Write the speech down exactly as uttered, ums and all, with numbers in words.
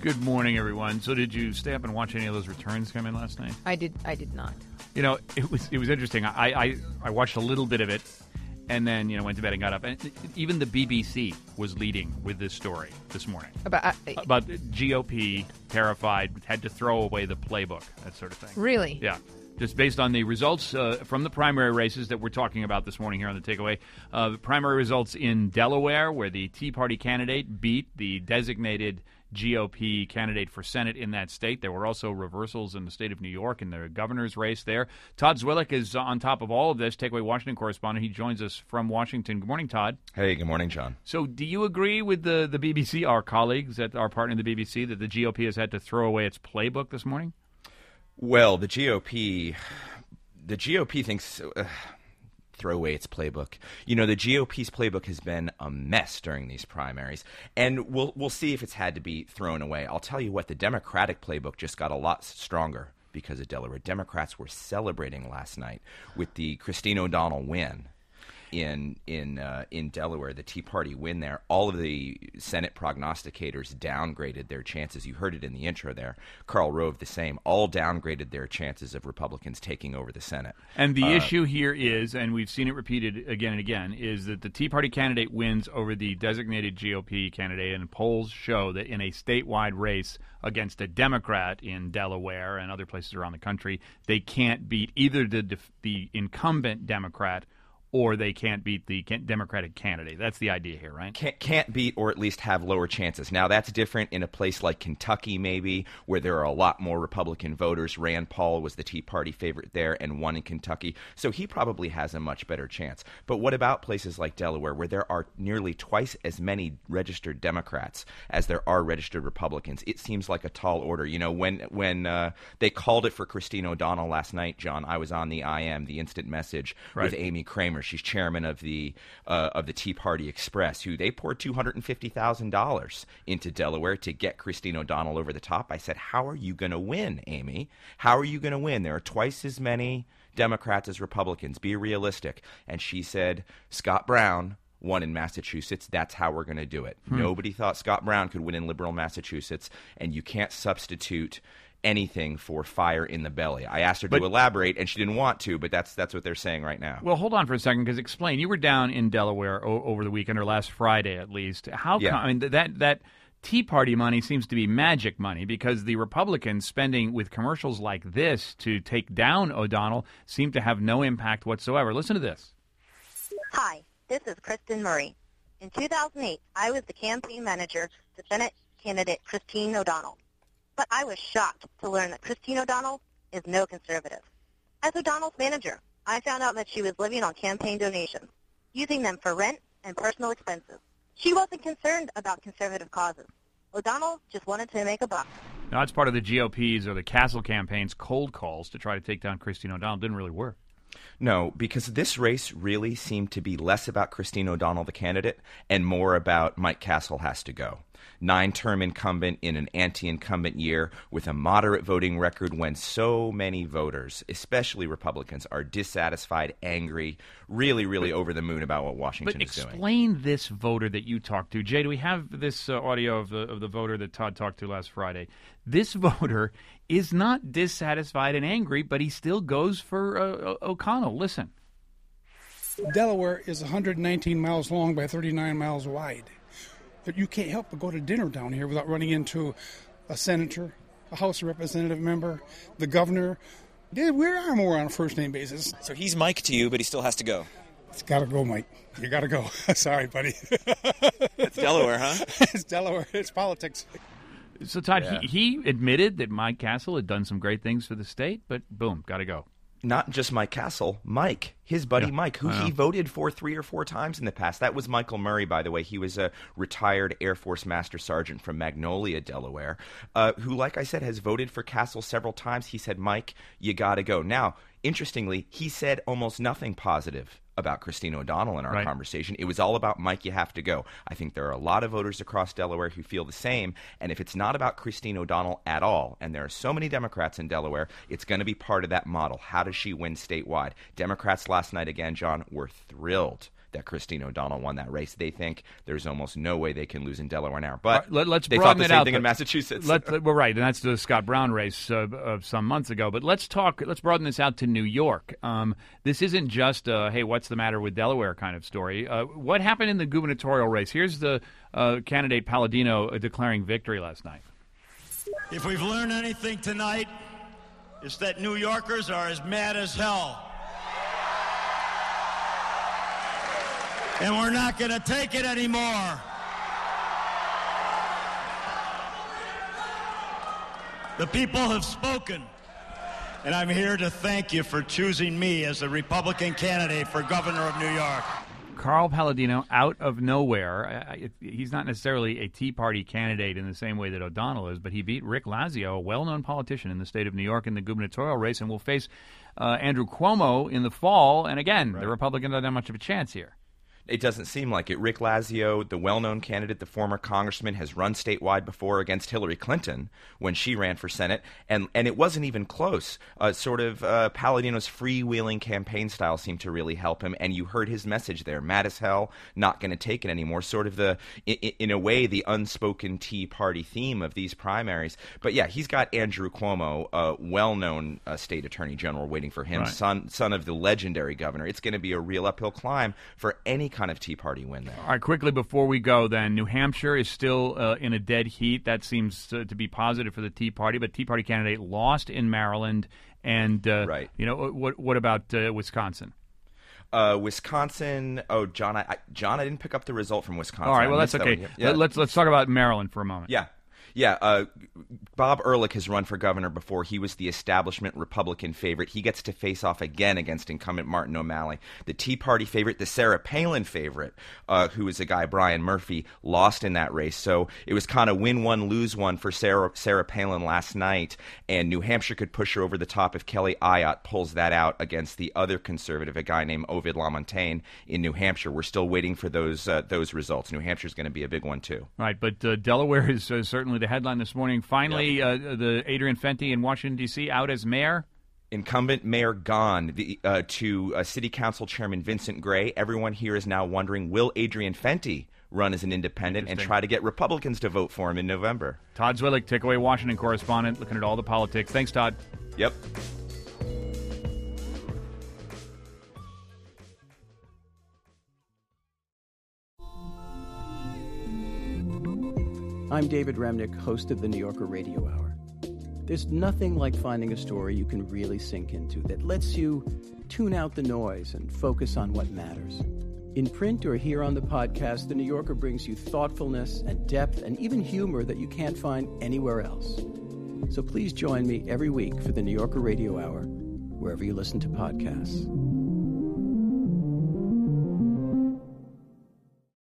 Good morning, everyone. So did you stay up and watch any of those returns come in last night? I did. I did not. You know, it was it was interesting. I, I, I watched a little bit of it, and then you know went to bed and got up. And even the B B C was leading with this story this morning About uh, about G O P terrified, had to throw away the playbook, that sort of thing. Really? Yeah. Just based on the results uh, from the primary races that we're talking about this morning here on the Takeaway. Uh, the primary results in Delaware, where the Tea Party candidate beat the designated G O P candidate for Senate in that state. There were also reversals in the state of New York in the governor's race there. Todd Zwillich is on top of all of this, Takeaway Washington correspondent. He joins us from Washington. Good morning, Todd. Hey, good morning, John. So do you agree with the, the B B C, our colleagues, that our partner in the B B C, that the G O P has had to throw away its playbook this morning? Well, the G O P, the G O P thinks uh, throw away its playbook. You know, the G O P's playbook has been a mess during these primaries, and we'll we'll see if it's had to be thrown away. I'll tell you what, the Democratic playbook just got a lot stronger because of Delaware. Democrats were celebrating last night with the Christine O'Donnell win in in uh, in Delaware, the Tea Party win there. All of the Senate prognosticators downgraded their chances. You heard it in the intro there. Karl Rove, the same. All downgraded their chances of Republicans taking over the Senate. And the uh, issue here is, and we've seen it repeated again and again, is that the Tea Party candidate wins over the designated G O P candidate, and polls show that in a statewide race against a Democrat in Delaware and other places around the country, they can't beat either the the incumbent Democrat or they can't beat the Democratic candidate. That's the idea here, right? Can't, can't beat or at least have lower chances. Now, that's different in a place like Kentucky, maybe, where there are a lot more Republican voters. Rand Paul was the Tea Party favorite there and won in Kentucky, so he probably has a much better chance. But what about places like Delaware, where there are nearly twice as many registered Democrats as there are registered Republicans? It seems like a tall order. You know, when when uh, they called it for Christine O'Donnell last night, John, I was on the I M, the Instant Message, right, with Amy Kramer. She's chairman of the uh, of the Tea Party Express, who they poured two hundred fifty thousand dollars into Delaware to get Christine O'Donnell over the top. I said, how are you going to win, Amy? How are you going to win? There are twice as many Democrats as Republicans. Be realistic. And she said, Scott Brown won in Massachusetts. That's how we're going to do it. Hmm. Nobody thought Scott Brown could win in liberal Massachusetts, and you can't substitute anything for fire in the belly. I asked her but, to elaborate, and she didn't want to, but that's that's what they're saying right now. Well, hold on for a second, because explain. You were down in Delaware o- over the weekend, or last Friday at least. How yeah. come, I mean, that that Tea Party money seems to be magic money, because the Republicans spending with commercials like this to take down O'Donnell seem to have no impact whatsoever. Listen to this. Hi, this is Kristen Murray. In two thousand eight, I was the campaign manager to Senate candidate Christine O'Donnell. But I was shocked to learn that Christine O'Donnell is no conservative. As O'Donnell's manager, I found out that she was living on campaign donations, using them for rent and personal expenses. She wasn't concerned about conservative causes. O'Donnell just wanted to make a buck. Now, that's part of the G O P's or the Castle campaign's cold calls to try to take down Christine O'Donnell. Didn't really work. No, because this race really seemed to be less about Christine O'Donnell, the candidate, and more about Mike Castle has to go. Nine-term incumbent in an anti-incumbent year with a moderate voting record, when so many voters, especially Republicans, are dissatisfied, angry, really, really but, over the moon about what Washington is doing. But explain this voter that you talked to. Jay, do we have this uh, audio of the, of the voter that Todd talked to last Friday? This voter is not dissatisfied and angry, but he still goes for uh, O'Connell. Listen. Delaware is one hundred nineteen miles long by thirty-nine miles wide. But you can't help but go to dinner down here without running into a senator, a House of Representative member, the governor. Yeah, we are more on a first-name basis. So he's Mike to you, but he still has to go. It's got to go, Mike. You got to go. Sorry, buddy. It's Delaware, huh? It's Delaware. It's politics. So, Todd, yeah. he, he admitted that Mike Castle had done some great things for the state, but boom, got to go. Not just Mike Castle, Mike, his buddy yeah. Mike, who he voted for three or four times in the past. That was Michael Murray, by the way. He was a retired Air Force Master Sergeant from Magnolia, Delaware, uh, who, like I said, has voted for Castle several times. He said, Mike, you got to go. Now, interestingly, he said almost nothing positive about Christine O'Donnell in our right. conversation. It was all about Mike, you have to go. I think there are a lot of voters across Delaware who feel the same, and if it's not about Christine O'Donnell at all, and there are so many Democrats in Delaware, it's going to be part of that model. How does she win statewide? Democrats last night, again, John, were thrilled that Christine O'Donnell won that race. They think there's almost no way they can lose in Delaware now. But right, let, let's they broaden thought the it same out, thing in Massachusetts. Let, well, right, and that's the Scott Brown race uh, of some months ago. But let's talk. Let's broaden this out to New York. Um, this isn't just a, hey, what's the matter with Delaware kind of story. Uh, what happened in the gubernatorial race? Here's the uh, candidate Palladino uh, declaring victory last night. If we've learned anything tonight, it's that New Yorkers are as mad as hell. And we're not going to take it anymore. The people have spoken, and I'm here to thank you for choosing me as the Republican candidate for governor of New York. Carl Palladino, out of nowhere. I, he's not necessarily a Tea Party candidate in the same way that O'Donnell is, but he beat Rick Lazio, a well-known politician in the state of New York, in the gubernatorial race, and will face uh, Andrew Cuomo in the fall. And again, right. The Republicans don't have much of a chance here. It doesn't seem like it. Rick Lazio, the well-known candidate, the former congressman, has run statewide before against Hillary Clinton when she ran for Senate, and and it wasn't even close. Uh, sort of uh, Palladino's freewheeling campaign style seemed to really help him, and you heard his message there: mad as hell, not going to take it anymore. Sort of the, in, in a way, the unspoken Tea Party theme of these primaries. But yeah, he's got Andrew Cuomo, a well-known uh, state attorney general, waiting for him, right. son son of the legendary governor. It's going to be a real uphill climb for any kind of Tea Party win there. All right, quickly before we go then, New Hampshire is still uh, in a dead heat. That seems to, to be positive for the Tea Party, but Tea Party candidate lost in Maryland. And, uh, right. you know, what what about uh, Wisconsin? Uh, Wisconsin, oh, John, I, John, I didn't pick up the result from Wisconsin. All right, well, that's okay. That yeah. Let's, let's talk about Maryland for a moment. Yeah. Yeah, uh, Bob Ehrlich has run for governor before. He was the establishment Republican favorite. He gets to face off again against incumbent Martin O'Malley. The Tea Party favorite, the Sarah Palin favorite, uh, who is a guy, Brian Murphy, lost in that race. So it was kind of win one, lose one for Sarah, Sarah Palin last night, and New Hampshire could push her over the top if Kelly Ayotte pulls that out against the other conservative, a guy named Ovid LaMontagne in New Hampshire. We're still waiting for those uh, those results. New Hampshire's going to be a big one, too. Right, but uh, Delaware is uh, certainly the headline this morning. Finally, yep. uh, the Adrian Fenty in Washington, D C out as mayor. Incumbent mayor gone the, uh, to uh, City Council Chairman Vincent Gray. Everyone here is now wondering, will Adrian Fenty run as an independent and try to get Republicans to vote for him in November? Todd Zwillich, Takeaway Washington correspondent, looking at all the politics. Thanks, Todd. Yep. I'm David Remnick, host of the New Yorker Radio Hour. There's nothing like finding a story you can really sink into that lets you tune out the noise and focus on what matters. In print or here on the podcast, The New Yorker brings you thoughtfulness and depth and even humor that you can't find anywhere else. So please join me every week for the New Yorker Radio Hour, wherever you listen to podcasts.